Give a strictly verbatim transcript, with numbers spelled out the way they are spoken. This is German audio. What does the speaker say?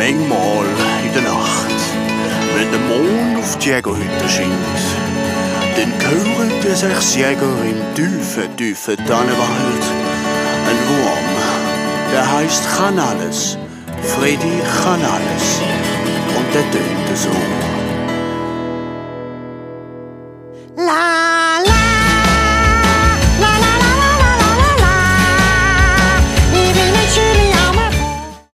Manchmal in der Nacht, wenn der Mond auf die Jägerhütte scheint, dann hören die sechs Jäger im tiefen, tiefen Tannenwald ein Wurm, der heißt kann alles, Freddy kann alles, und der tönt so. La